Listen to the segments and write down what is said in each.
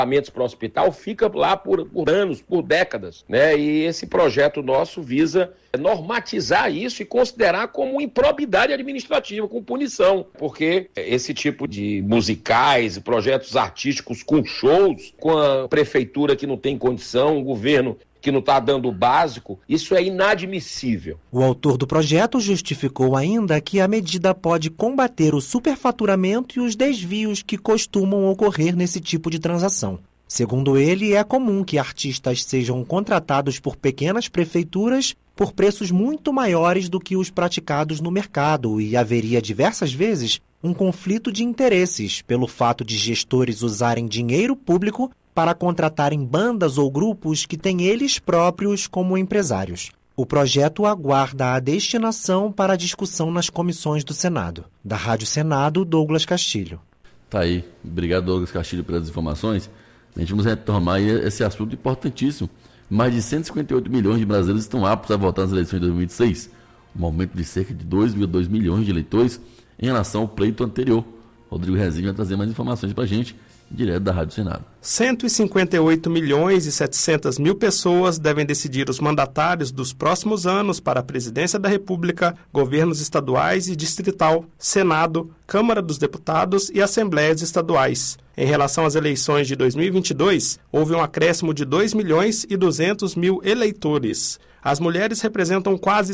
para o hospital fica lá por anos, por décadas, né? E esse projeto nosso visa normatizar isso e considerar como improbidade administrativa, com punição, porque esse tipo de musicais, projetos artísticos com shows, com a prefeitura que não tem condição, o governo que não está dando o básico, isso é inadmissível. O autor do projeto justificou ainda que a medida pode combater o superfaturamento e os desvios que costumam ocorrer nesse tipo de transação. Segundo ele, é comum que artistas sejam contratados por pequenas prefeituras por preços muito maiores do que os praticados no mercado e haveria diversas vezes um conflito de interesses pelo fato de gestores usarem dinheiro público para contratarem bandas ou grupos que têm eles próprios como empresários. O projeto aguarda a destinação para a discussão nas comissões do Senado. Da Rádio Senado, Douglas Castilho. Tá aí. Obrigado, Douglas Castilho, pelas informações. A gente vamos retomar esse assunto importantíssimo. Mais de 158 milhões de brasileiros estão aptos a votar nas eleições de 2026, um aumento de cerca de 2,2 milhões de eleitores em relação ao pleito anterior. Rodrigo Rezende vai trazer mais informações para a gente, direto da Rádio Senado. 158 milhões e 700 mil pessoas devem decidir os mandatários dos próximos anos para a Presidência da República, governos estaduais e distrital, Senado, Câmara dos Deputados e Assembleias Estaduais. Em relação às eleições de 2022, houve um acréscimo de 2 milhões e 200 mil eleitores. As mulheres representam quase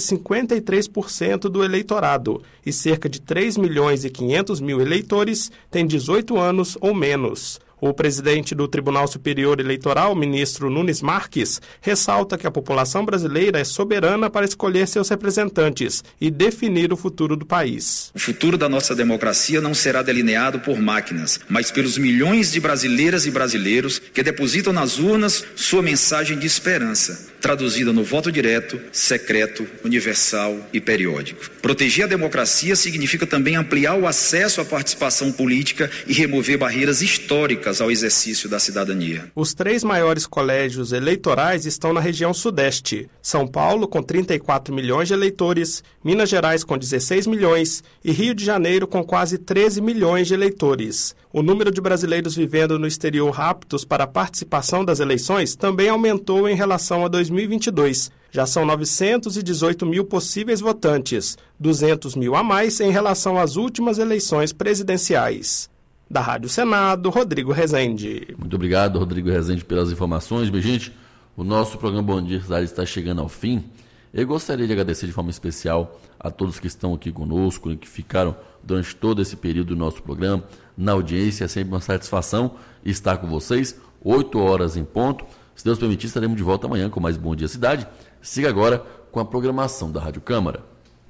53% do eleitorado e cerca de 3 milhões e 500 mil eleitores têm 18 anos ou menos. O presidente do Tribunal Superior Eleitoral, ministro Nunes Marques, ressalta que a população brasileira é soberana para escolher seus representantes e definir o futuro do país. O futuro da nossa democracia não será delineado por máquinas, mas pelos milhões de brasileiras e brasileiros que depositam nas urnas sua mensagem de esperança, traduzida no voto direto, secreto, universal e periódico. Proteger a democracia significa também ampliar o acesso à participação política e remover barreiras históricas ao exercício da cidadania. Os 3 maiores colégios eleitorais estão na região sudeste. São Paulo, com 34 milhões de eleitores, Minas Gerais, com 16 milhões e Rio de Janeiro, com quase 13 milhões de eleitores. O número de brasileiros vivendo no exterior aptos para a participação das eleições também aumentou em relação a 2022. Já são 918 mil possíveis votantes, 200 mil a mais em relação às últimas eleições presidenciais. Da Rádio Senado, Rodrigo Rezende. Muito obrigado, Rodrigo Rezende, pelas informações. Bem, gente, o nosso programa Bom Dia Cidade está chegando ao fim. Eu gostaria de agradecer de forma especial a todos que estão aqui conosco e que ficaram durante todo esse período do nosso programa. Na audiência, é sempre uma satisfação estar com vocês, 8 horas em ponto. Se Deus permitir, estaremos de volta amanhã com mais Bom Dia Cidade. Siga agora com a programação da Rádio Câmara.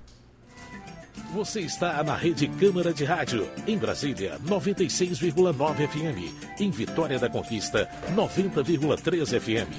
Você está na Rede Câmara de Rádio, em Brasília, 96,9 FM. Em Vitória da Conquista, 90,3 FM.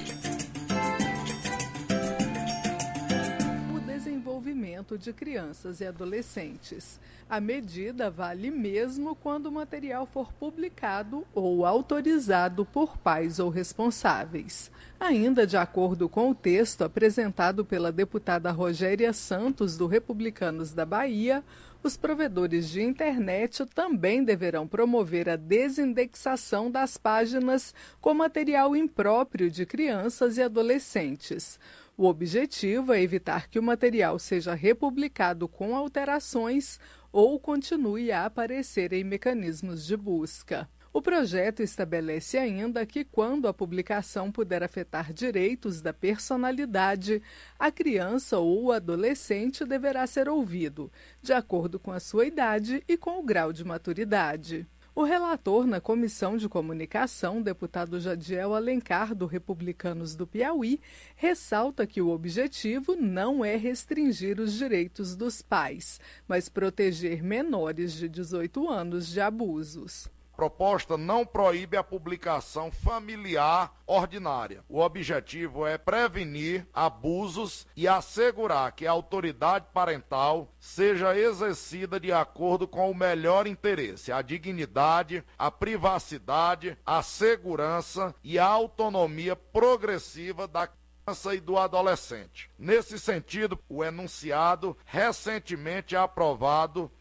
O desenvolvimento de crianças e adolescentes. A medida vale mesmo quando o material for publicado ou autorizado por pais ou responsáveis. Ainda de acordo com o texto apresentado pela deputada Rogéria Santos, do Republicanos da Bahia, os provedores de internet também deverão promover a desindexação das páginas com material impróprio de crianças e adolescentes. O objetivo é evitar que o material seja republicado com alterações ou continue a aparecer em mecanismos de busca. O projeto estabelece ainda que, quando a publicação puder afetar direitos da personalidade, a criança ou o adolescente deverá ser ouvido, de acordo com a sua idade e com o grau de maturidade. O relator na Comissão de Comunicação, deputado Jadiel Alencar, do Republicanos do Piauí, ressalta que o objetivo não é restringir os direitos dos pais, mas proteger menores de 18 anos de abusos. A proposta não proíbe a publicação familiar ordinária. O objetivo é prevenir abusos e assegurar que a autoridade parental seja exercida de acordo com o melhor interesse, a dignidade, a privacidade, a segurança e a autonomia progressiva da criança e do adolescente. Nesse sentido, o enunciado recentemente aprovado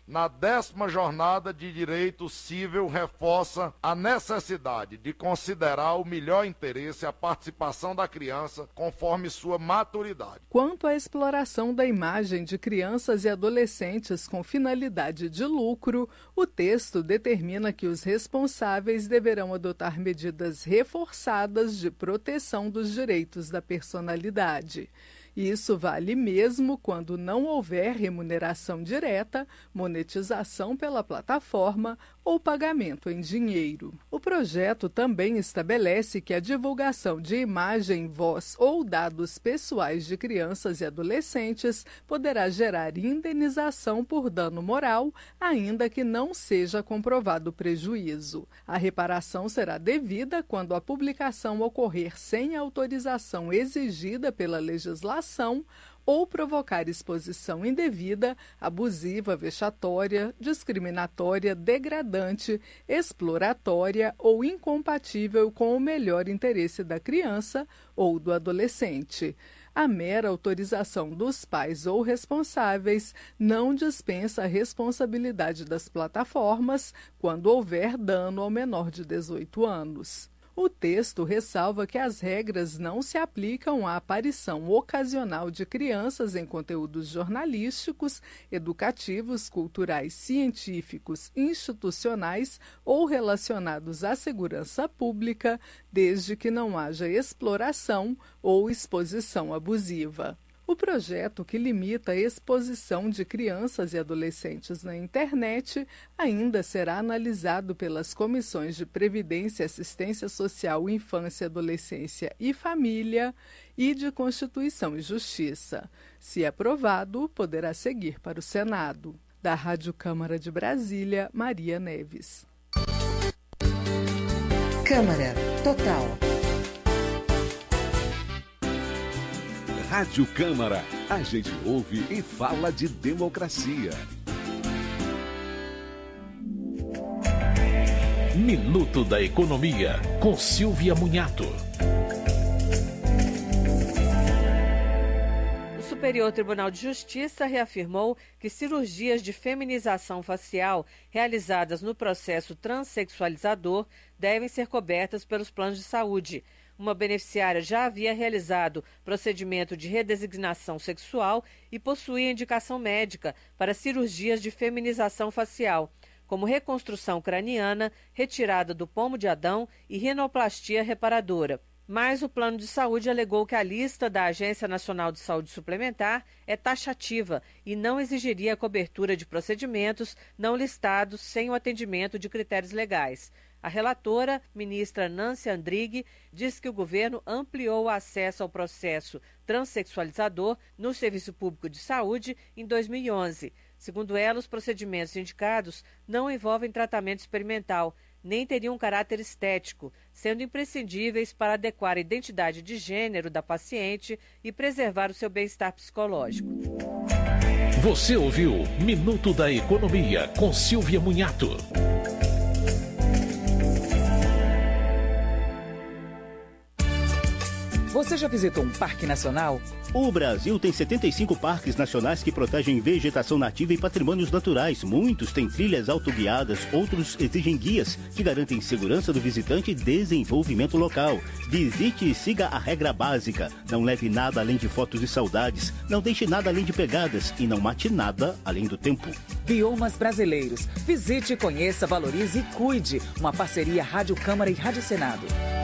na 10ª Jornada de Direito Cível, reforça a necessidade de considerar o melhor interesse e a participação da criança conforme sua maturidade. Quanto à exploração da imagem de crianças e adolescentes com finalidade de lucro, o texto determina que os responsáveis deverão adotar medidas reforçadas de proteção dos direitos da personalidade. Isso vale mesmo quando não houver remuneração direta, monetização pela plataforma ou pagamento em dinheiro. O projeto também estabelece que a divulgação de imagem, voz ou dados pessoais de crianças e adolescentes poderá gerar indenização por dano moral, ainda que não seja comprovado prejuízo. A reparação será devida quando a publicação ocorrer sem autorização exigida pela legislação ou provocar exposição indevida, abusiva, vexatória, discriminatória, degradante, exploratória ou incompatível com o melhor interesse da criança ou do adolescente. A mera autorização dos pais ou responsáveis não dispensa a responsabilidade das plataformas quando houver dano ao menor de 18 anos. O texto ressalva que as regras não se aplicam à aparição ocasional de crianças em conteúdos jornalísticos, educativos, culturais, científicos, institucionais ou relacionados à segurança pública, desde que não haja exploração ou exposição abusiva. O projeto, que limita a exposição de crianças e adolescentes na internet, ainda será analisado pelas comissões de Previdência, Assistência Social, Infância, Adolescência e Família e de Constituição e Justiça. Se aprovado, poderá seguir para o Senado. Da Rádio Câmara de Brasília, Maria Neves. Câmara Total. Rádio Câmara, a gente ouve e fala de democracia. Minuto da Economia, com Silvia Munhato. O Superior Tribunal de Justiça reafirmou que cirurgias de feminização facial realizadas no processo transexualizador devem ser cobertas pelos planos de saúde. Uma beneficiária já havia realizado procedimento de redesignação sexual e possuía indicação médica para cirurgias de feminização facial, como reconstrução craniana, retirada do pomo de Adão e rinoplastia reparadora. Mas o plano de saúde alegou que a lista da Agência Nacional de Saúde Suplementar é taxativa e não exigiria a cobertura de procedimentos não listados sem o atendimento de critérios legais. A relatora, ministra Nancy Andrighi, diz que o governo ampliou o acesso ao processo transexualizador no Serviço Público de Saúde em 2011. Segundo ela, os procedimentos indicados não envolvem tratamento experimental, nem teriam um caráter estético, sendo imprescindíveis para adequar a identidade de gênero da paciente e preservar o seu bem-estar psicológico. Você ouviu Minuto da Economia, com Silvia Munhato. Você já visitou um parque nacional? O Brasil tem 75 parques nacionais que protegem vegetação nativa e patrimônios naturais. Muitos têm trilhas autoguiadas, outros exigem guias que garantem segurança do visitante e desenvolvimento local. Visite e siga a regra básica. Não leve nada além de fotos e saudades. Não deixe nada além de pegadas e não mate nada além do tempo. Biomas brasileiros. Visite, conheça, valorize e cuide. Uma parceria Rádio Câmara e Rádio Senado.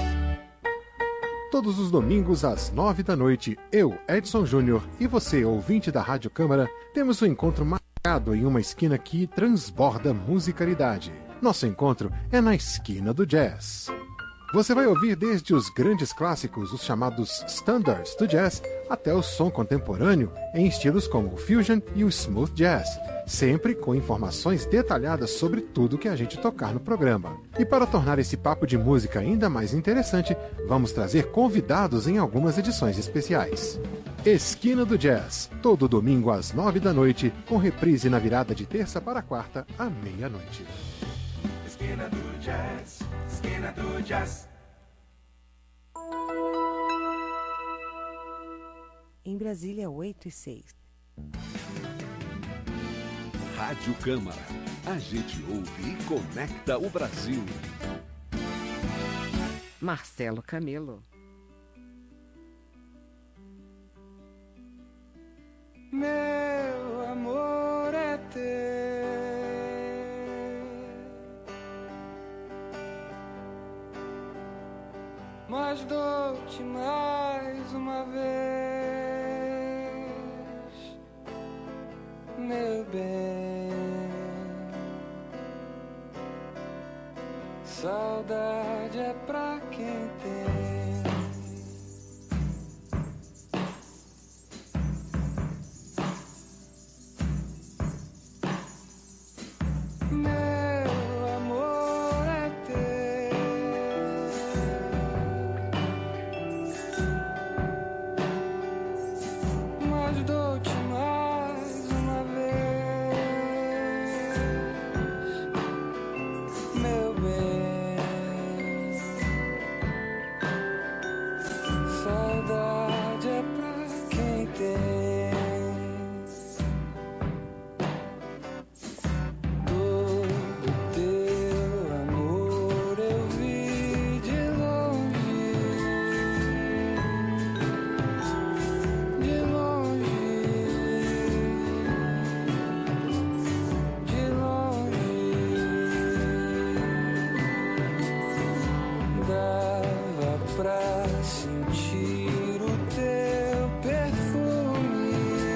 Todos os domingos às 9 da noite, eu, Edson Júnior, e você, ouvinte da Rádio Câmara, temos um encontro marcado em uma esquina que transborda musicalidade. Nosso encontro é na esquina do jazz. Você vai ouvir desde os grandes clássicos, os chamados standards do jazz, até o som contemporâneo em estilos como o fusion e o smooth jazz, sempre com informações detalhadas sobre tudo que a gente tocar no programa. E para tornar esse papo de música ainda mais interessante, vamos trazer convidados em algumas edições especiais. Esquina do Jazz, todo domingo às 9 da noite, com reprise na virada de terça para quarta à meia-noite. Esquina do Jazz, esquina do Jazz. Em Brasília, 8:06. Rádio Câmara. A gente ouve e conecta o Brasil. Marcelo Camelo. Meu amor é teu, mas dou-te mais uma vez, meu bem. Saudade é pra quem tem. Meu amor é teu, mas dou-te mais uma vez, meu bem. Saudade é pra quem tem. Pra sentir o teu perfume,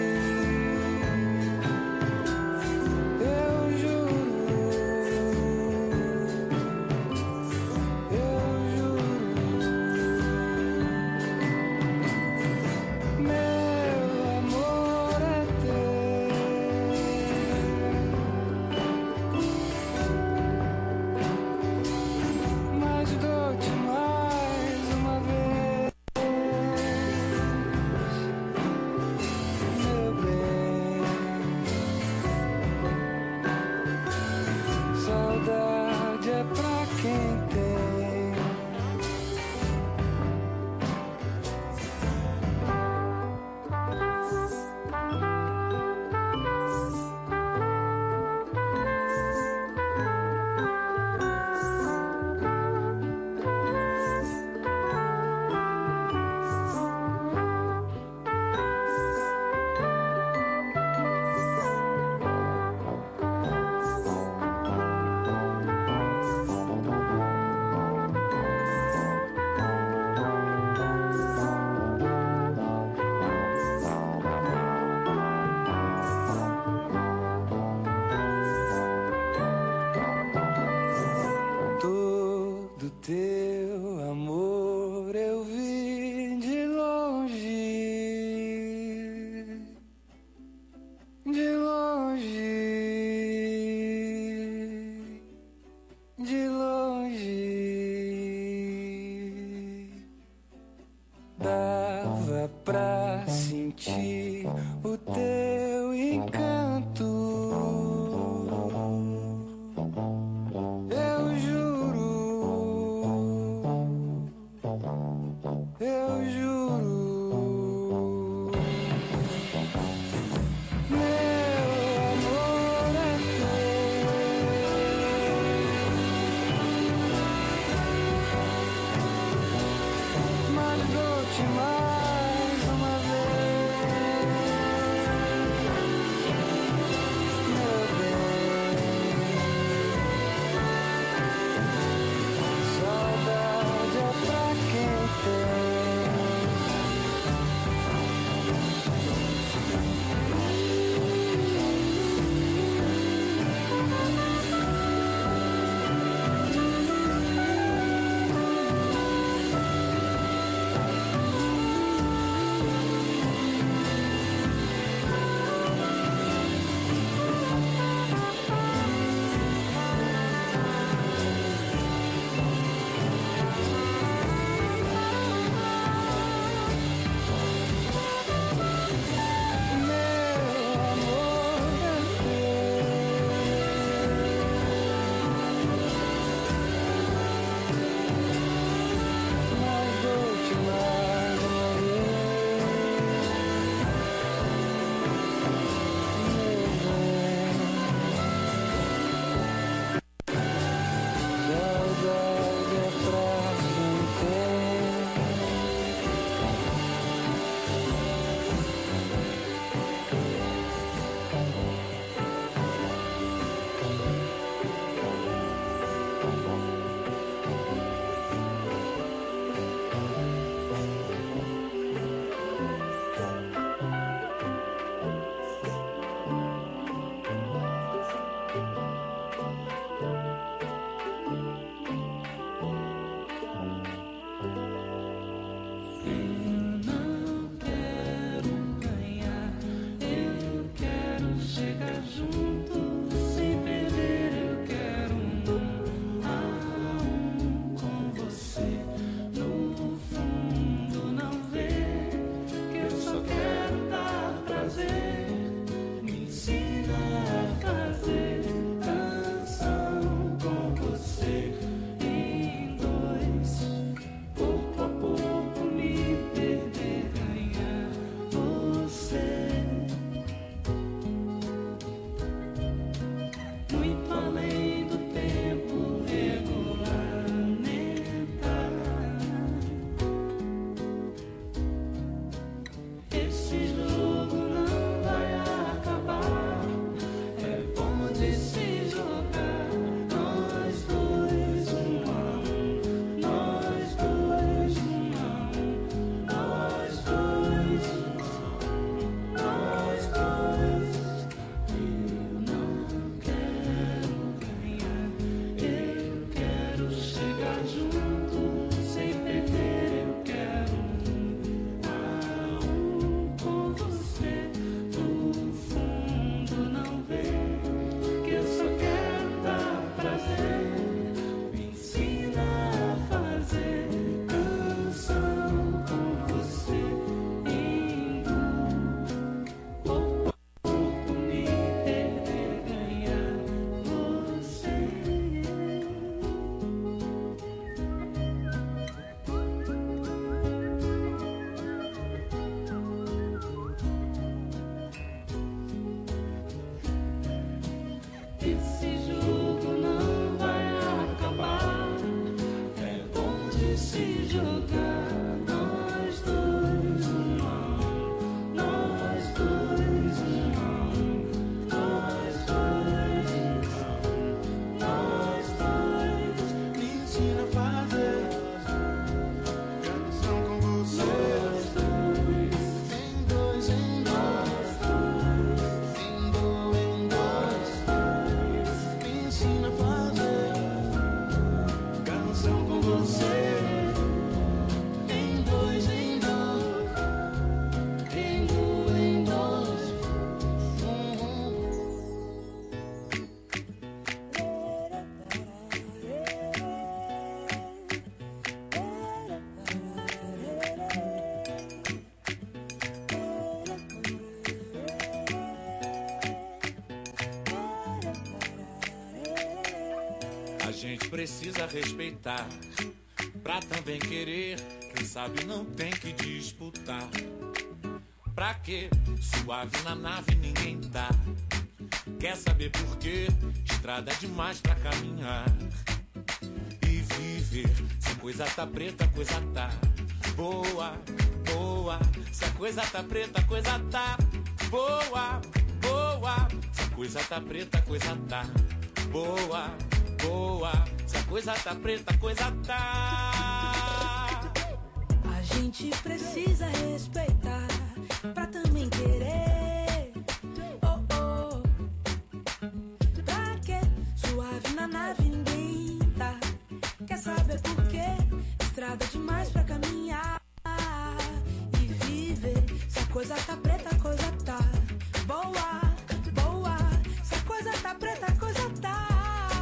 eu juro, meu amor é teu, mas dou-te mais uma vez, meu bem. Saudade é pra quem tem. Todo teu amor eu vi de longe, de longe, de longe. Dava pra sentir o teu encanto. Eu juro, eu juro, meu amor é teu, mas dou-te mais uma vez, meu bem. Saudade é pra quem tem. A gente precisa respeitar, pra também querer. Quem sabe não tem que disputar. Pra quê? Suave na nave ninguém tá. Quer saber por quê? Estrada demais pra caminhar e viver. Se a coisa tá preta, a coisa tá boa, boa. Se a coisa tá preta, a coisa tá boa, boa. Se a coisa tá preta, a coisa tá boa, boa. Se a coisa tá preta, a coisa tá. A gente precisa respeitar pra também querer. Oh, oh. Pra quê? Suave na nave ninguém tá. Quer saber por quê? Estrada demais pra caminhar e viver. Se a coisa tá preta, a coisa tá boa, boa. Se a coisa tá preta, a coisa tá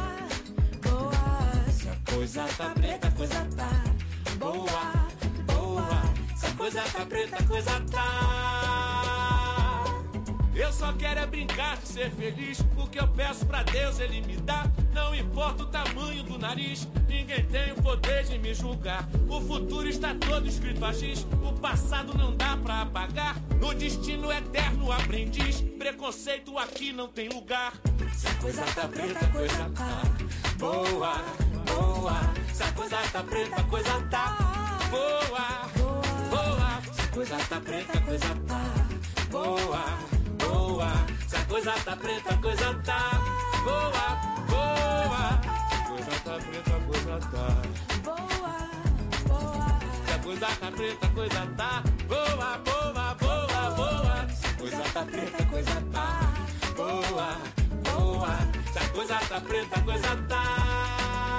boa. Se a coisa tá preta, a coisa tá boa, boa. Se a coisa tá preta, a coisa tá. Eu só quero é brincar de ser feliz. O que eu peço pra Deus ele me dá. Não importa o tamanho do nariz, ninguém tem o poder de me julgar. O futuro está todo escrito a giz. O passado não dá pra apagar. No destino eterno aprendiz. Preconceito aqui não tem lugar. Se a coisa tá preta, a coisa tá boa, boa. Se a coisa tá preta, a coisa tá boa, boa. Se a coisa tá preta, a coisa tá boa, boa. Se a coisa tá preta, a coisa tá boa, boa. Se a coisa tá preta, a coisa tá boa, boa. Se a coisa tá preta, a coisa tá boa, boa, boa, boa. Se a coisa tá preta, a coisa tá boa, boa. Se a coisa tá preta, a coisa tá.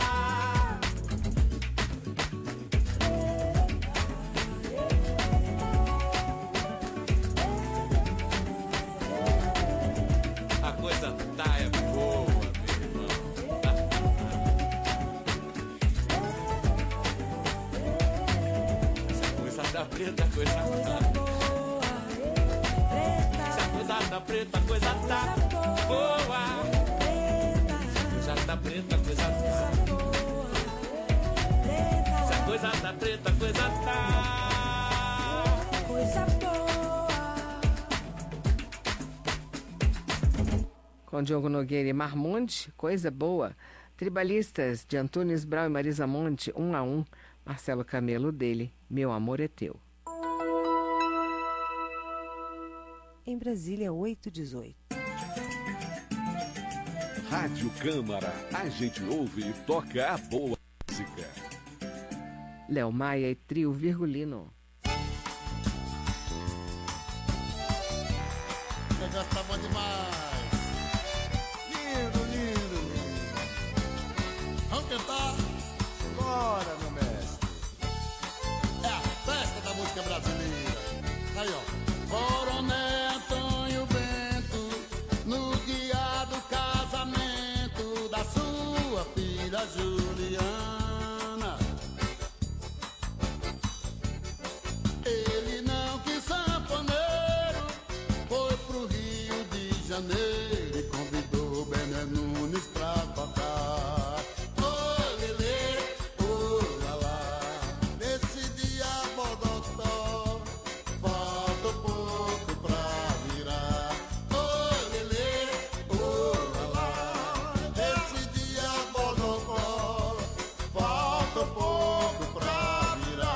A coisa tá é boa, meu irmão. Se a coisa tá preta, a coisa tá boa. Se a coisa tá preta, a coisa tá boa. Se a coisa tá preta, a coisa tá boa. Se a coisa tá preta, a coisa tá coisa boa. Com Diogo Nogueira e Marmonte, coisa boa. Tribalistas de Antunes Brau e Marisa Monte, 1 a 1. Marcelo Camelo dele, Meu Amor é Teu. Em Brasília, 8h18. Rádio Câmara, a gente ouve e toca a boa música. Léo Maia e Trio Virgulino. O negócio tá bom demais. Lindo, lindo, lindo. Vamos cantar? Bora, meu mestre. É a festa da música brasileira. Aí, ó. Coronel Antônio Bento, no dia do casamento da sua filha Juliana, ele não quis sanfoneiro, foi pro Rio de Janeiro e convidou Bené Nunes pra tocar. Ô lelê, ô lalá, nesse dia bodocó, falta pouco pra virar. Ô lelê, ô lalá, nesse dia bodocó, falta pouco pra virar.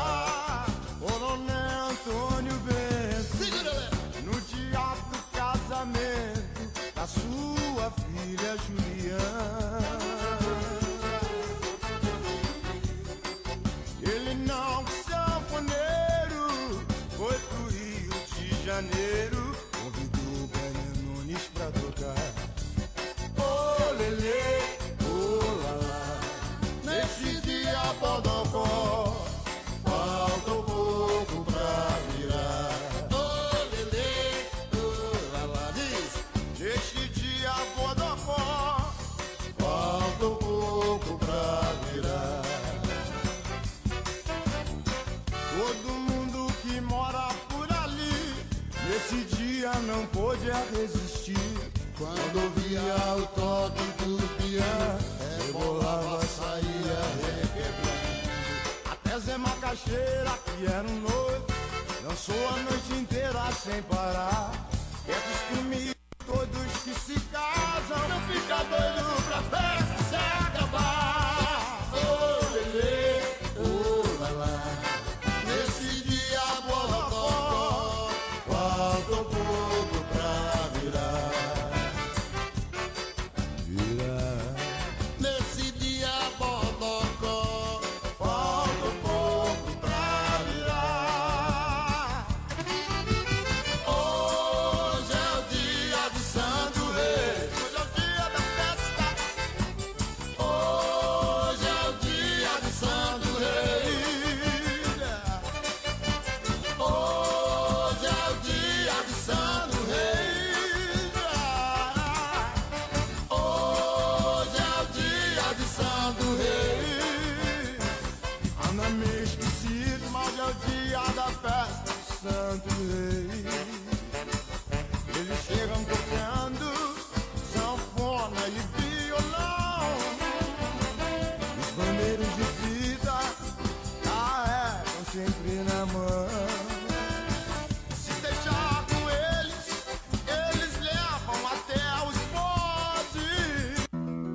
Janeiro, convidou Bené Nunes pra tocar. Ô lelê, ô lalá, nesse dia Bodocó, falta um pouco pra virar. Ô lelê, ô lalá, diz, nesse dia Bodocó, falta um pouco pra virar. Todo mundo que mora por ali, nesse dia não pôde resistir. Quando ouvia o toque do piano, rebolava, saía requebrando. Até Zé Macaxeira, que era um noivo, dançou a noite inteira sem parar. É costume todos que se casam, não fica doido pra festa se acabar. Ô lelê, ô lalá, nesse dia Bodocó, falta um pouco pra virar. Nesse dia Bodocó, falta um pouco pra virar. Hoje é o dia de Santo Rei, hoje é o dia da festa. Hoje é o dia de Santo Rei. Hoje é o dia de Santo Rei. Hoje é o dia de Santo Rei. Anda meio esquecido, mas é o dia da festa de Santo Rei. Eles chegam tocando sanfona e violão. Os bandeiros de vida carregam sempre na mão. Se deixar com eles, eles levam até os podes.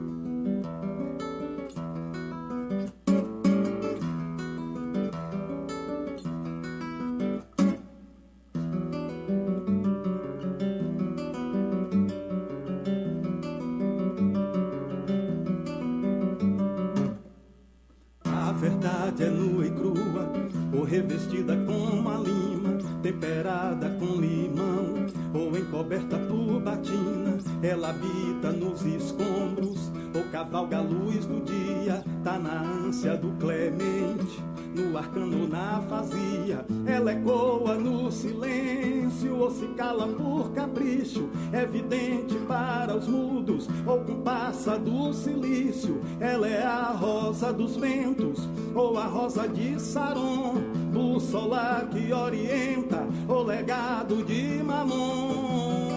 A verdade é nua e crua, ou revestida com uma lima, temperada com limão, ou encoberta por batina. Ela habita nos escombros, ou cavalga a luz do dia, tá na ânsia do clemente, no arcano, na fazia. Ela ecoa no silêncio, ou se cala por capricho, evidente para os mudos, ou com passa do silício. Ela é a rosa dos ventos, ou a rosa de Saron, bússola que orienta, o legado de Mamon.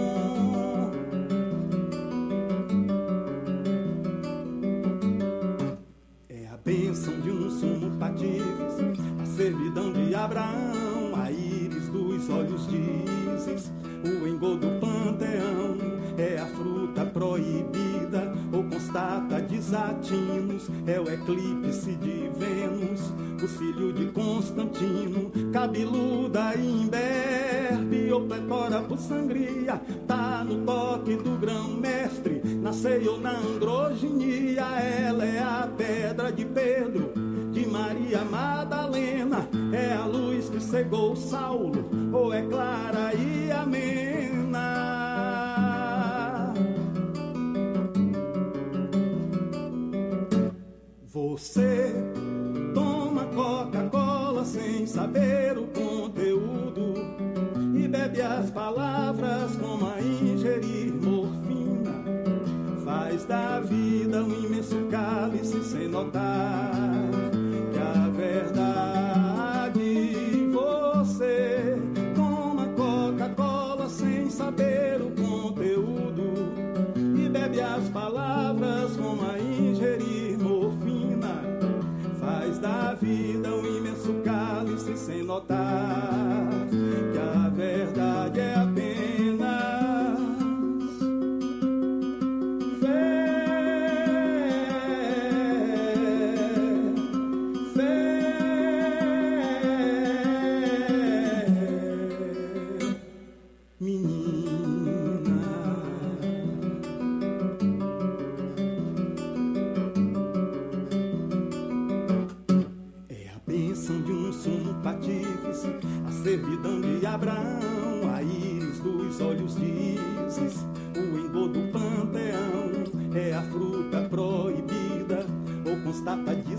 É a bênção de um sumo patífice, a servidão de Abraão, a íris dos olhos de Ísis, o engodo do panteão. É a fruta proibida, ou constata desatinos, é o eclipse de Vênus, o cílio de Constantino, cabeluda imberbe, ou pletora por sangria, tá no toque do grão-mestre, nasceu na androginia. Ela é a pedra de Pedro, de Maria Madalena, é a luz que cegou Saulo, ou é clara e amena. Você toma Coca-Cola sem saber o conteúdo e bebe as palavras como a ingerir morfina. Faz da vida um imenso cálice sem notar que a verdade. Você toma Coca-Cola sem saber o conteúdo e bebe as palavras como a ingerir morfina. Faz da vida um imenso cálice sem notar que a verdade é apenas servidão de Abraão,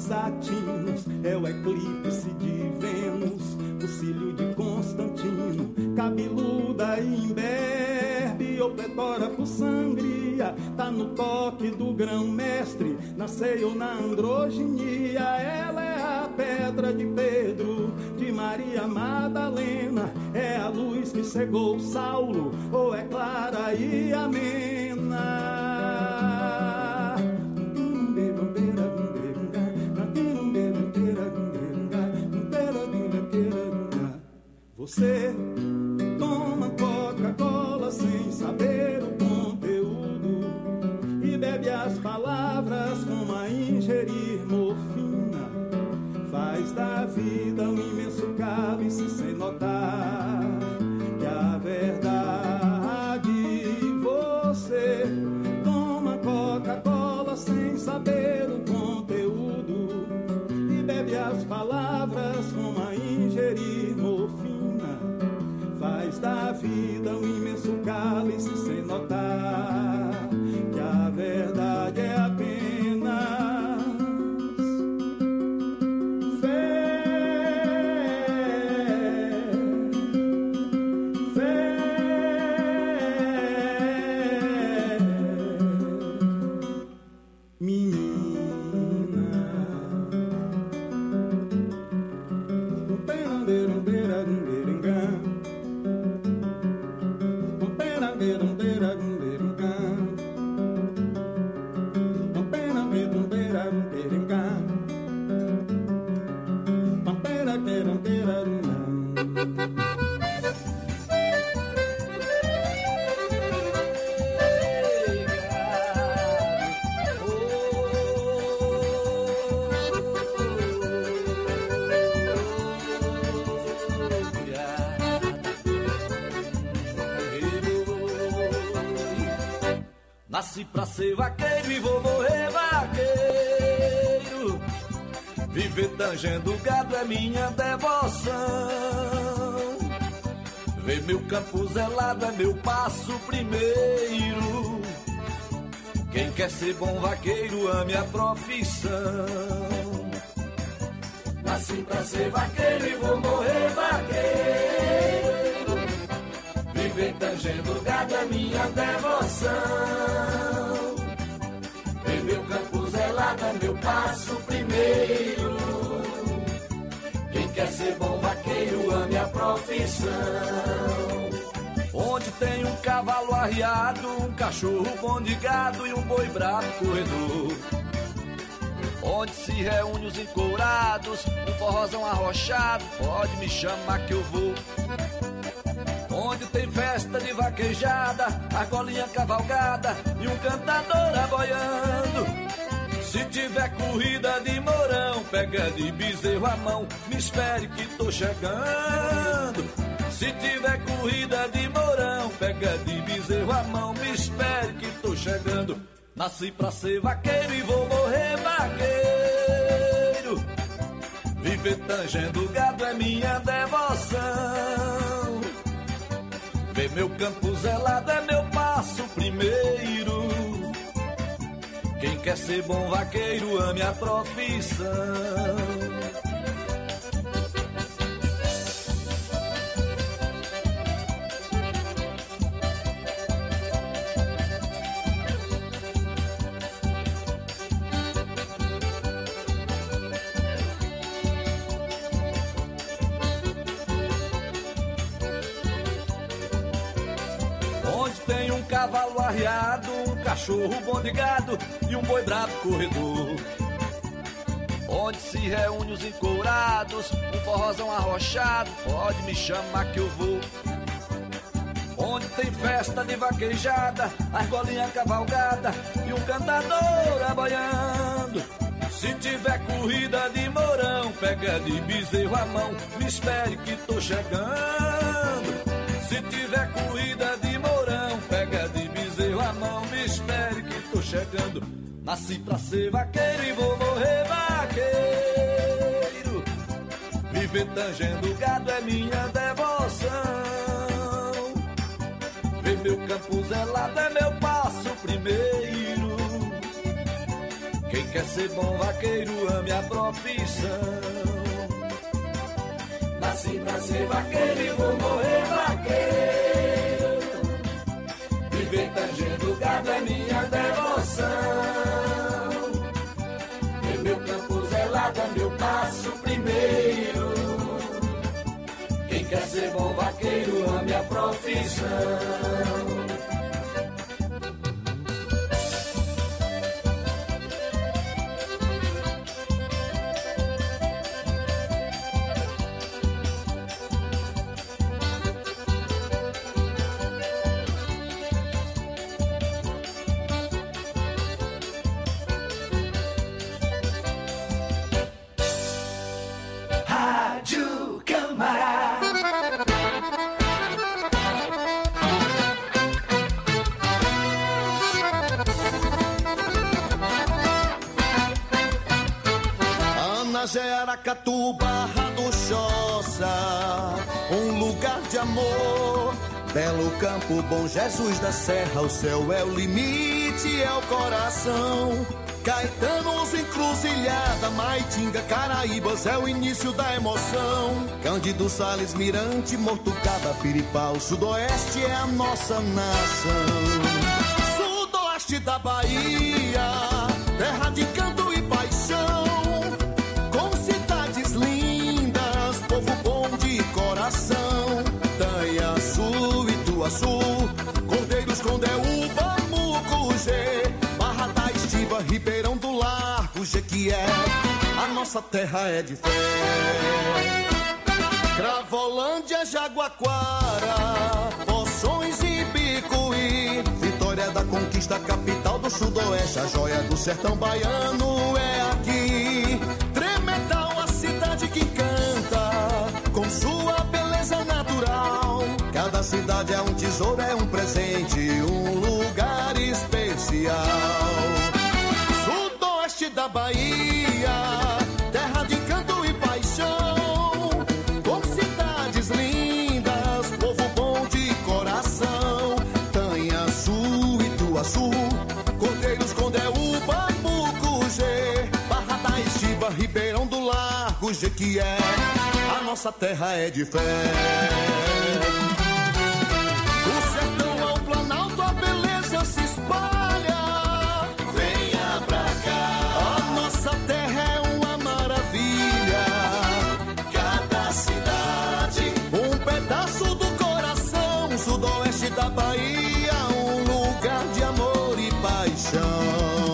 desatinos, é o eclipse de Vênus, o cílio de Constantino, cabeluda e imberbe, ou pletora por sangria, tá no toque do grão-mestre, na ceia ou na androginia. Ela é a pedra de Pedro, de Maria Madalena, é a luz que cegou Saulo, ou é clara e amena. Você toma Coca-Cola sem saber o conteúdo e bebe as palavras como a ingerir morfina. Faz da vida um imenso cálice sem notar que a verdade. Você toma Coca-Cola sem saber o conteúdo e bebe as palavras como a ingerir morfina. Faz da vida um imenso cálice sem notar que a verdade é apenas nasci pra ser vaqueiro e vou morrer vaqueiro. Viver tangendo gado é minha devoção. Ver meu campo zelado é meu passo primeiro. Quem quer ser bom vaqueiro ame a profissão. Nasci pra ser vaqueiro e vou morrer vaqueiro. Viver tangendo gado é minha devoção. Ver meu campo zelado é meu passo primeiro. Quem quer ser bom vaqueiro ame a profissão. Onde tem um cavalo arriado, um cachorro bom de gado e um boi bravo corredor. Onde se reúne os encourados, um forrozão arrochado, pode me chamar que eu vou. Onde tem festa de vaquejada, argolinha cavalgada e um cantador aboiando. Se tiver corrida de mourão, pega de bezerro a mão, me espere que tô chegando. Se tiver corrida de mourão, pega de bezerro a mão, me espere que tô chegando. Nasci pra ser vaqueiro e vou morrer vaqueiro. Viver tangendo gado é minha devoção. Ver meu campo zelado é meu passo primeiro. Quem quer ser bom vaqueiro ame a profissão. Tem um cavalo arriado, um cachorro bom de gado e um boi bravo corredor. Onde se reúne os encourados, um forrozão arrochado, pode me chamar que eu vou. Onde tem festa de vaquejada, argolinha cavalgada e um cantador aboiando. Se tiver corrida de mourão, pega de bezerro a mão, me espere que tô chegando. Se tiver corrida de mourão, pega de bezerro a mão, me espere que tô chegando. Nasci pra ser vaqueiro e vou morrer vaqueiro. Viver tangendo gado é minha devoção. Ver meu campo zelado é meu passo primeiro. Quem quer ser bom vaqueiro, ame a profissão. Nasci pra ser vaqueiro e vou morrer vaqueiro. Viver tangendo gado é minha devoção. Em meu campo zelado é meu passo primeiro. Quem quer ser bom vaqueiro, ame a profissão. Aracatu, Barra do Choça, um lugar de amor. Belo Campo, Bom Jesus da Serra, o céu é o limite, é o coração. Caetanos, Encruzilhada, Maitinga, Caraíbas, é o início da emoção. Cândido, Sales, Mirante, Mortucaba, Piripau, Sudoeste é a nossa nação. Sudoeste da Bahia, terra de canto e paixão. Tanhaçu, Ituaçu, Cordeiros, Condeúba, Mucugê, Barra da Estiva, Ribeirão do Largo, Jequié, a nossa terra é de fé. Cravolândia, Jaguaquara, Poções e Bicuí, Vitória da Conquista, capital do Sudoeste, a joia do sertão baiano é aqui. Tremedal, a cidade que canta, com sua beleza natural. Cada cidade é um tesouro, é um presente, um lugar especial. Sudoeste da Bahia, terra de canto e paixão, com cidades lindas, povo bom de coração. Tanhaçu, Ituaçu, Cordeiros, Condeúba, Mucugê, Barra da Estiva, Ribeirão do Largo, Jequié, a nossa terra é de fé. Do sertão ao Planalto a beleza se espalha. Venha pra cá, a nossa terra é uma maravilha. Cada cidade, um pedaço do coração. Sudoeste da Bahia, um lugar de amor e paixão.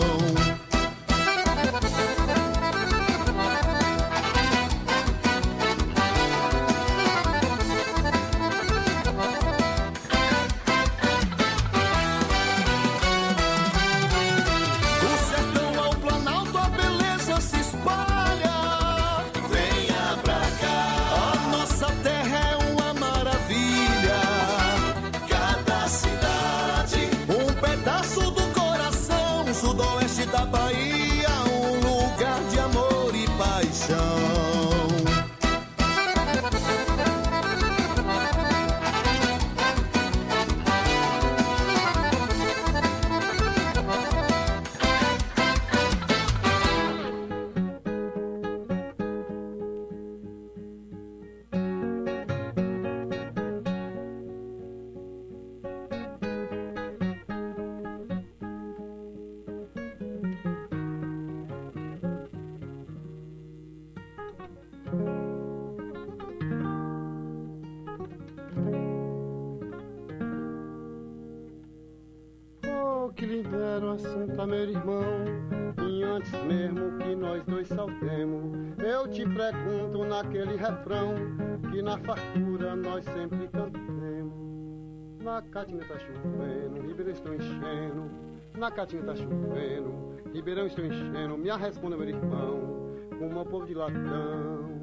Da Bahia, um lugar de amor e paixão. Que lhe deram assunto, meu irmão, e antes mesmo que nós dois saltemos, eu te pergunto naquele refrão que na fartura nós sempre cantemos. Na Caatinga tá chovendo, Ribeirão estou enchendo. Na Caatinga tá chovendo, Ribeirão estou enchendo. Me responda, meu irmão, com o meu povo de latão.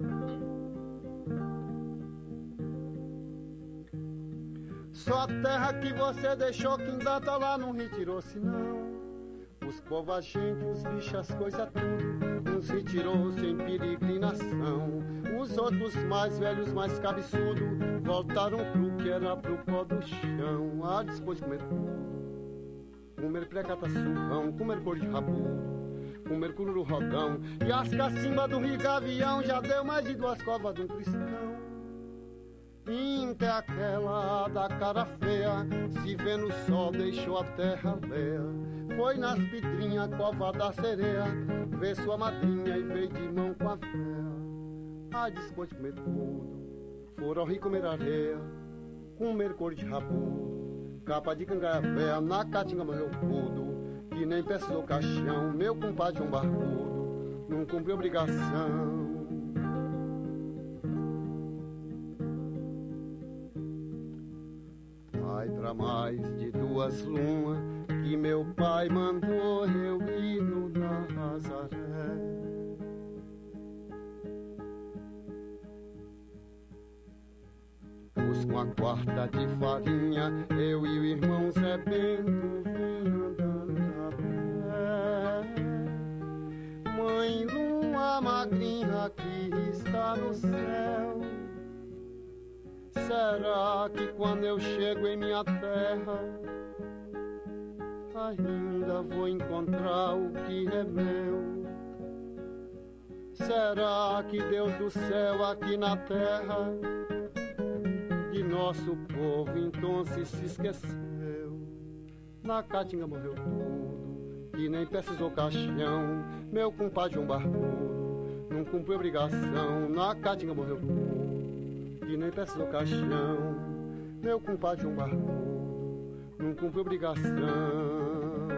Só a terra que você deixou que ainda tá lá não retirou-se não. Os povos, a gente, os bichos, as coisas tudo, uns retirou sem peregrinação. Os outros mais velhos, mais cabeçudo, voltaram pro que era pro pó do chão. Depois comer precata surrão, comer cor de rabo, com mercúrio no rodão. E as cacimbas do rio Gavião já deu mais de 2 covas de um cristão. Inte aquela da cara feia, se vê no sol deixou a terra alheia. Foi nas pedrinhas, cova da sereia, vê sua madrinha e veio de mão com a fé. Ah, depois de comer tudo, foram rir comer areia, comer cor de rabudo, capa de cangaia véia, na caatinga morreu tudo, que nem peça do caixão, meu compadre João Barbudo, não cumpriu obrigação. Vai pra mais de 2 luas, que meu pai mandou eu ir no Nazaré. Pus com a quarta de farinha, eu e o irmão Zé Bento vim andando a pé. Mãe lua magrinha que está no céu, será que quando eu chego em minha terra ainda vou encontrar o que é meu? Será que Deus do céu aqui na terra de nosso povo então se esqueceu? Na caatinga morreu tudo, que nem precisou caixão, meu compadre João Barbudo não cumpriu obrigação. Na caatinga morreu tudo, que nem precisou caixão, meu compadre João Barbudo não cumpriu obrigação.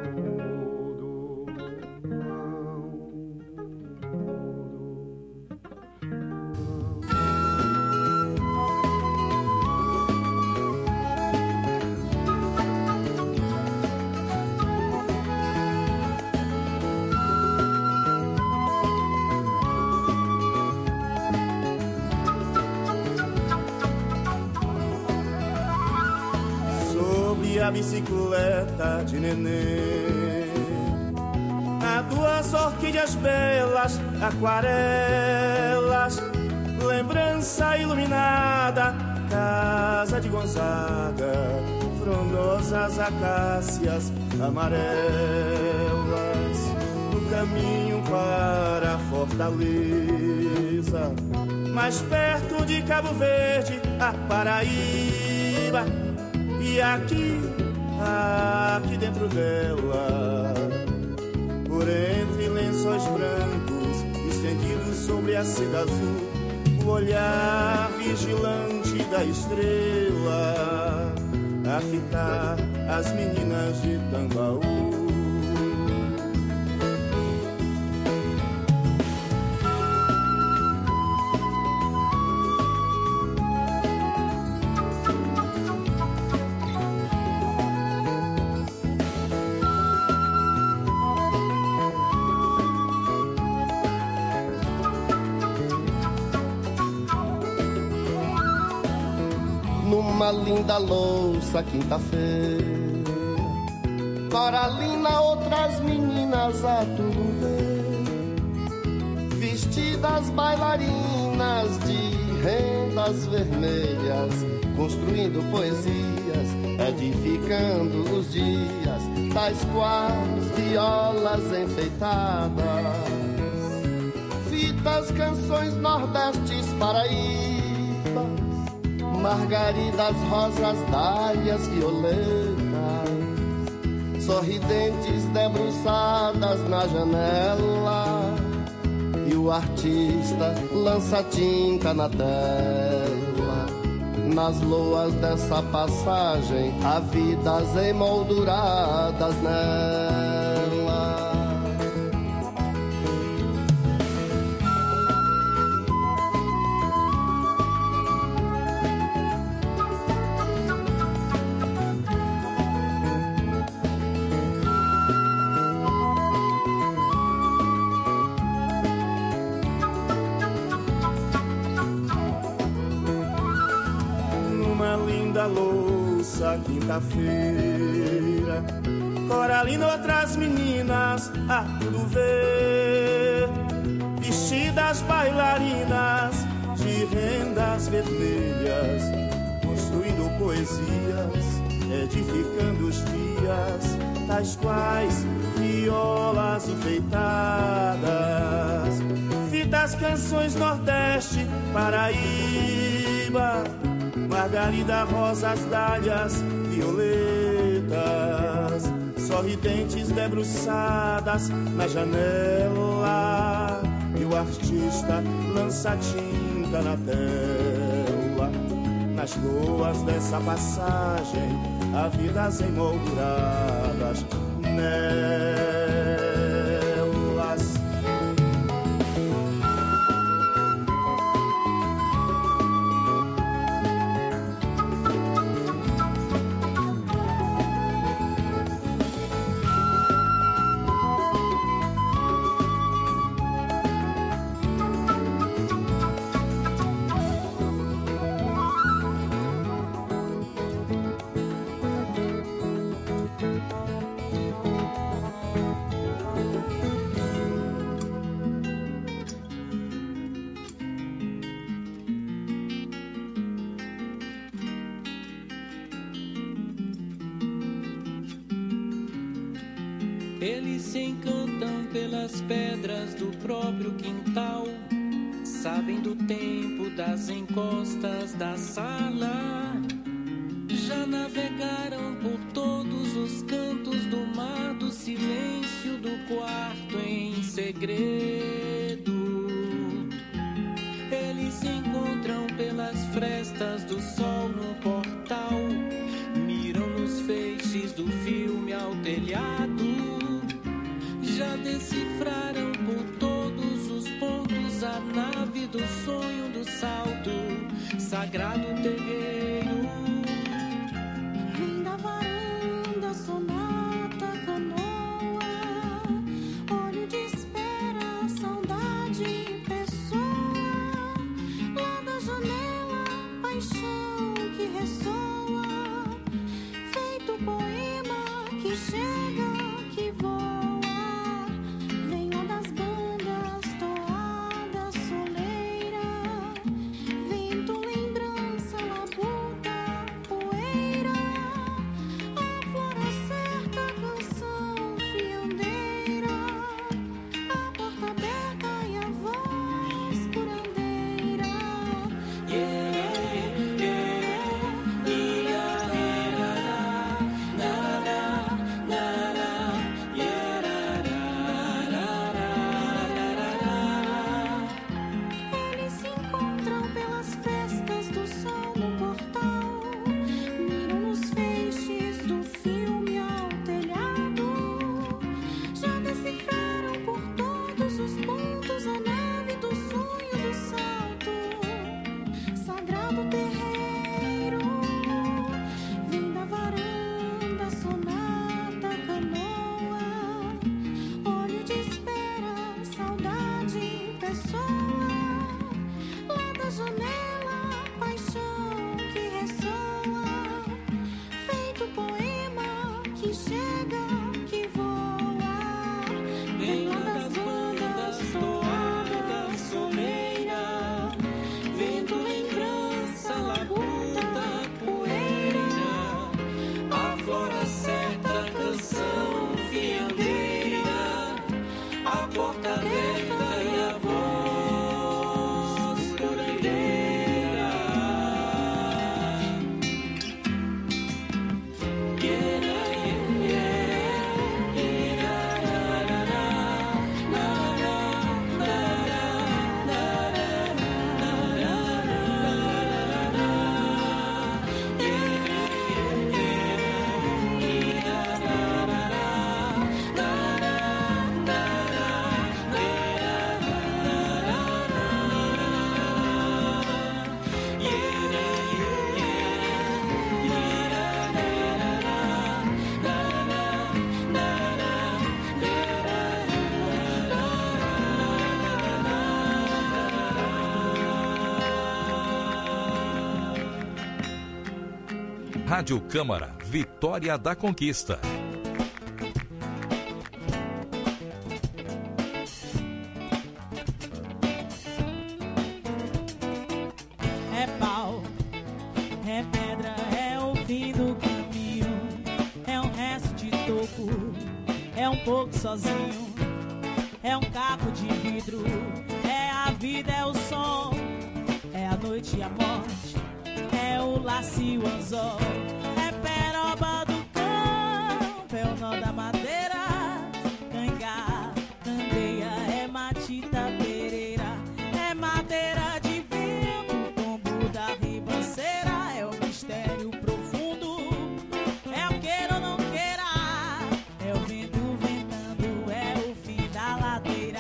A bicicleta de neném, há 2 orquídeas belas, aquarelas, lembrança iluminada, casa de Gonzaga, frondosas acácias amarelas, no caminho para a Fortaleza, mais perto de Cabo Verde, a Paraíba. E aqui dentro dela, por entre lençóis brancos estendidos sobre a seda azul, o olhar vigilante da estrela a fitar as meninas de Tambaú. Numa linda louça, quinta-feira, Coralina, outras meninas a tudo ver, vestidas bailarinas de rendas vermelhas, construindo poesias, edificando os dias, tais quais violas enfeitadas, fitas, canções nordestes, paraíbas, margaridas, rosas, dálias, violetas, sorridentes debruçadas na janela, e o artista lança tinta na tela. Nas loas dessa passagem há vidas emolduradas nela. Quinta-feira, Coralina, outras meninas a tudo ver, vestidas bailarinas de rendas vermelhas, construindo poesias, edificando os dias, tais quais violas enfeitadas, fitas, canções Nordeste, Paraíba, margarida, rosas, dálias, violetas, sorridentes debruçadas na janela, e o artista lança tinta na tela. Nas loas dessa passagem há vidas emolduradas nelas. Eles se encantam pelas pedras do próprio quintal, sabem do tempo das encostas da sala. Já navegaram por todos os cantos do mar, do silêncio do quarto em segredo. Eles se encontram pelas frestas do sol no portal, miram nos feixes do filme ao telhado. Já decifraram por todos os pontos a nave do sonho do salto, sagrado terreiro. Vem da varanda, sonata, canoa, olho de espera, saudade, pessoa. Lá da janela, paixão que ressoa, feito poema que chega, que voa. Rádio Câmara, Vitória da Conquista. É pau, é pedra, é o fim do caminho. pouco sozinho. É um caco de vidro, é a vida, é o som, é a noite e a morte, é o laço e o anzol, é peroba do campo, é o nó da madeira, cangá, candeia, é matita pereira, é madeira de vento, tombo da ribanceira, é o mistério profundo, é o queira ou não queira, é o vento ventando, é o fim da ladeira,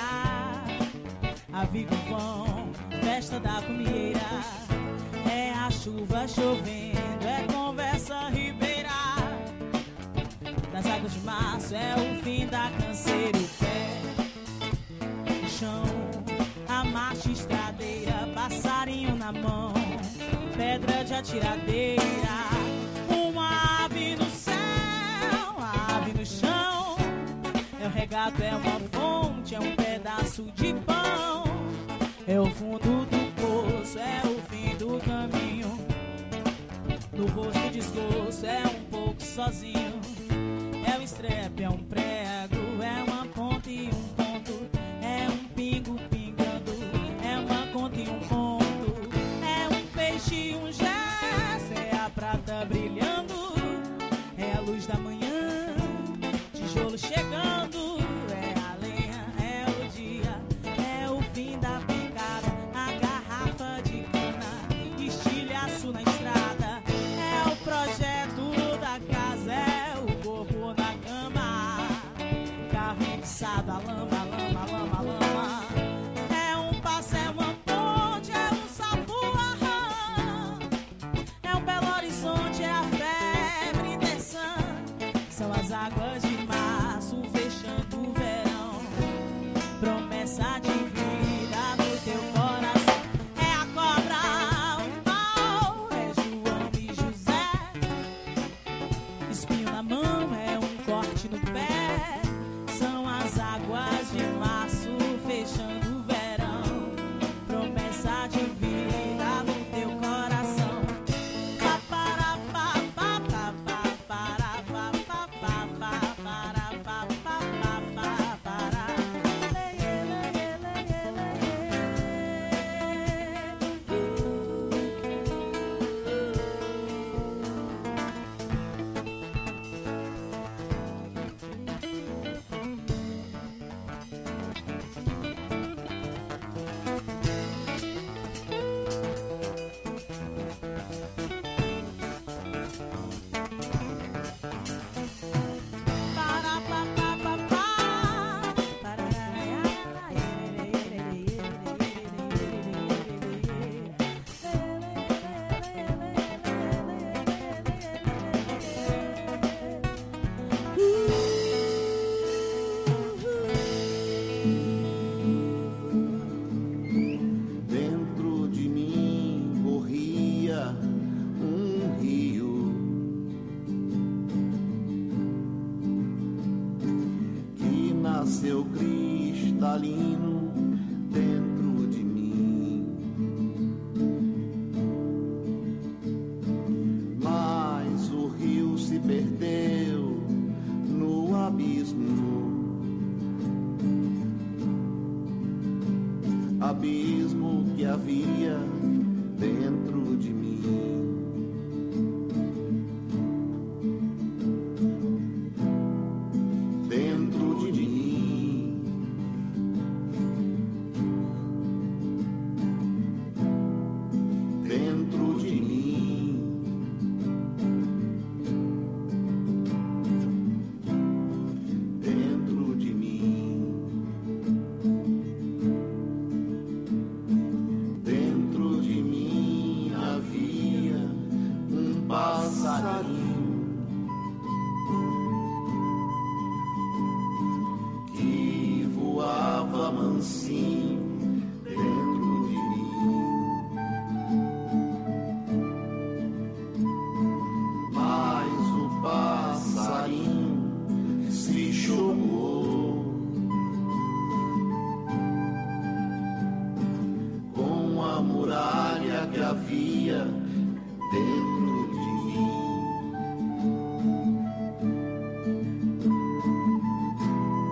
a viguvão, festa da comieira, é a chuva chovendo, é conversa ribeira, das águas de março, é o fim da canseira, o pé, o chão, a marcha estradeira, passarinho na mão, pedra de atiradeira, uma ave no céu, a ave no chão, é o regato, é uma fonte, é um pedaço de pão, é o fundo do poço, é o fim do caminho, no rosto desgosto, é um pouco sozinho, é um estrepe, é um prego, é uma ponta e um ponto, é um pingo pingando, é uma conta e um ponto, é um peixe e um gesto, é a prata brilhando, é a luz da manhã, tijolo chegando, é a lenha, é o dia, é o fim da picada, a garrafa de cana, estilhaço na estrada, é o projeto da casa, é o corpo na cama, carro enguiçado, a lama, lama, lama, lama, é um passo, é uma ponte, é um sapuarrã, é um belo horizonte, é a febre descendo, são as águas de março fechando o verão, promessa de vida no teu coração, é a cobra, o pau, é João e José, espinho na mão, é um corte no pé, são as águas de março fechando o verão, promessa de vida no teu coração. Pa, para, pa, pa, pa, pa, para, pa, pa, pa, pa, para, pa, pa, pa, pa, para. Dentro de mim corria um rio que nasceu cristalino dentro de mim, mas o rio se perdeu no abismo, abismo que havia dentro de mim. Dentro de mim, dentro de mim, dentro de mim. Dentro de mim havia um passarinho que voava mansinho dentro de mim, mas o passarinho se chocou com a muralha que havia dentro de mim.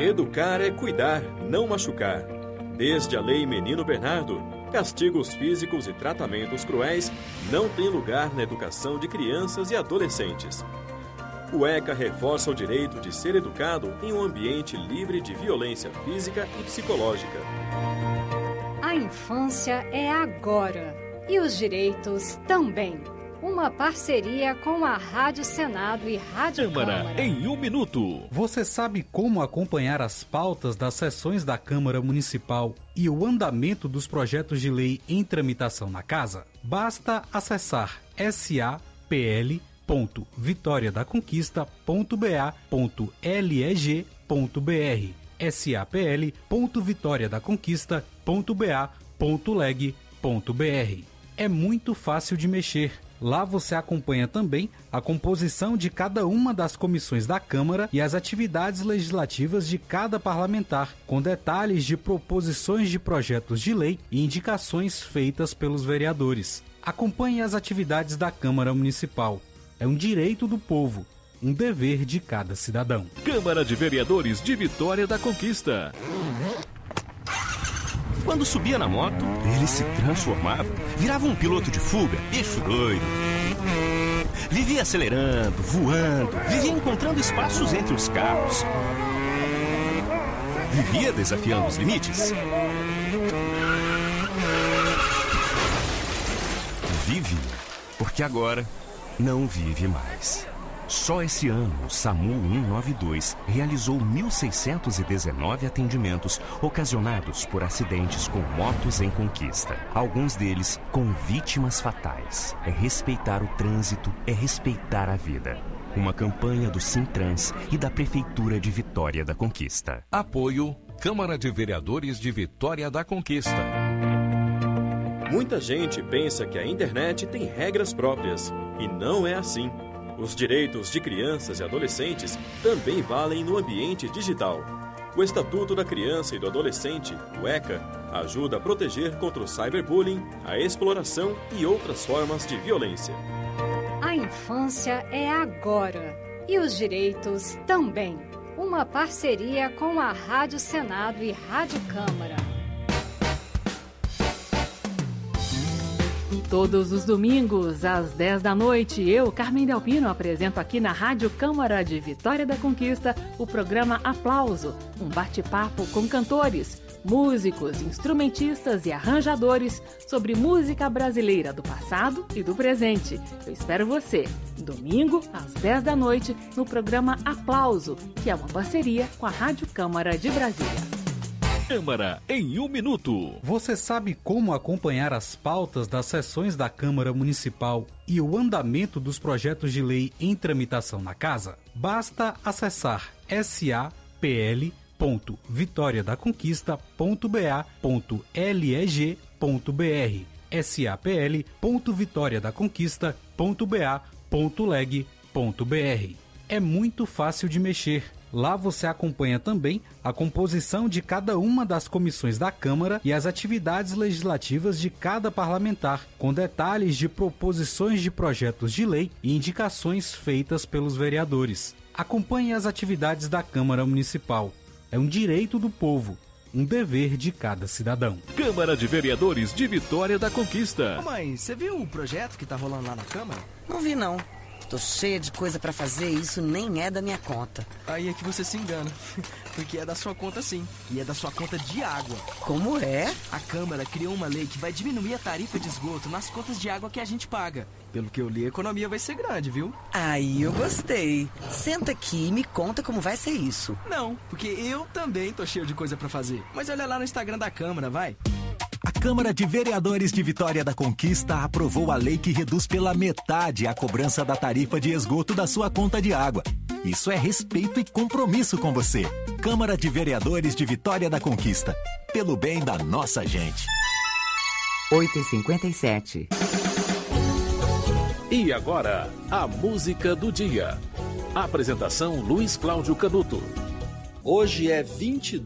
Educar é cuidar, não machucar. Desde a Lei Menino Bernardo, castigos físicos e tratamentos cruéis não têm lugar na educação de crianças e adolescentes. O ECA reforça o direito de ser educado em um ambiente livre de violência física e psicológica. A infância é agora e os direitos também. Uma parceria com a Rádio Senado e Rádio Câmara. Em 1 minuto. Você sabe como acompanhar as pautas das sessões da Câmara Municipal e o andamento dos projetos de lei em tramitação na Casa? Basta acessar sapl.vitoriadaconquista.ba.leg.br sapl.vitoriadaconquista.ba.leg.br. É muito fácil de mexer. Lá você acompanha também a composição de cada uma das comissões da Câmara e as atividades legislativas de cada parlamentar, com detalhes de proposições de projetos de lei e indicações feitas pelos vereadores. Acompanhe as atividades da Câmara Municipal. É um direito do povo, um dever de cada cidadão. Câmara de Vereadores de Vitória da Conquista. Quando subia na moto, ele se transformava, virava um piloto de fuga, bicho doido. Vivia acelerando, voando, vivia encontrando espaços entre os carros. Vivia desafiando os limites. Vive, porque agora não vive mais. Só esse ano, o SAMU 192 realizou 1.619 atendimentos ocasionados por acidentes com motos em Conquista. Alguns deles com vítimas fatais. É respeitar o trânsito, é respeitar a vida. Uma campanha do Sintrans e da Prefeitura de Vitória da Conquista. Apoio Câmara de Vereadores de Vitória da Conquista. Muita gente pensa que a internet tem regras próprias, e não é assim. Os direitos de crianças e adolescentes também valem no ambiente digital. O Estatuto da Criança e do Adolescente, o ECA, ajuda a proteger contra o cyberbullying, a exploração e outras formas de violência. A infância é agora e os direitos também. Uma parceria com a Rádio Senado e Rádio Câmara. Todos os domingos, às 10 da noite, eu, Carmen Delpino, apresento aqui na Rádio Câmara de Vitória da Conquista o programa Aplauso, um bate-papo com cantores, músicos, instrumentistas e arranjadores sobre música brasileira do passado e do presente. Eu espero você, domingo, às 10 da noite, no programa Aplauso, que é uma parceria com a Rádio Câmara de Brasília. Câmara em 1 minuto. Você sabe como acompanhar as pautas das sessões da Câmara Municipal e o andamento dos projetos de lei em tramitação na Casa? Basta acessar sapl.vitoriadaconquista.ba.leg.br sapl.vitoriadaconquista.ba.leg.br. É muito fácil de mexer. Lá você acompanha também a composição de cada uma das comissões da Câmara e as atividades legislativas de cada parlamentar, com detalhes de proposições de projetos de lei e indicações feitas pelos vereadores. Acompanhe as atividades da Câmara Municipal. É um direito do povo, um dever de cada cidadão. Câmara de Vereadores de Vitória da Conquista. Ô mãe, você viu o projeto que tá rolando lá na Câmara? Não vi, não. Tô cheia de coisa pra fazer e isso nem é da minha conta. Aí é que você se engana, porque é da sua conta sim, e é da sua conta de água. Como é? A Câmara criou uma lei que vai diminuir a tarifa de esgoto nas contas de água que a gente paga. Pelo que eu li, a economia vai ser grande, viu? Aí eu gostei. Senta aqui e me conta como vai ser isso. Não, porque eu também tô cheio de coisa pra fazer. Mas olha lá no Instagram da Câmara, vai. A Câmara de Vereadores de Vitória da Conquista aprovou a lei que reduz pela metade a cobrança da tarifa de esgoto da sua conta de água. Isso é respeito e compromisso com você. Câmara de Vereadores de Vitória da Conquista. Pelo bem da nossa gente. 8h57. E agora, a música do dia. Apresentação Luiz Cláudio Canuto. Hoje é 22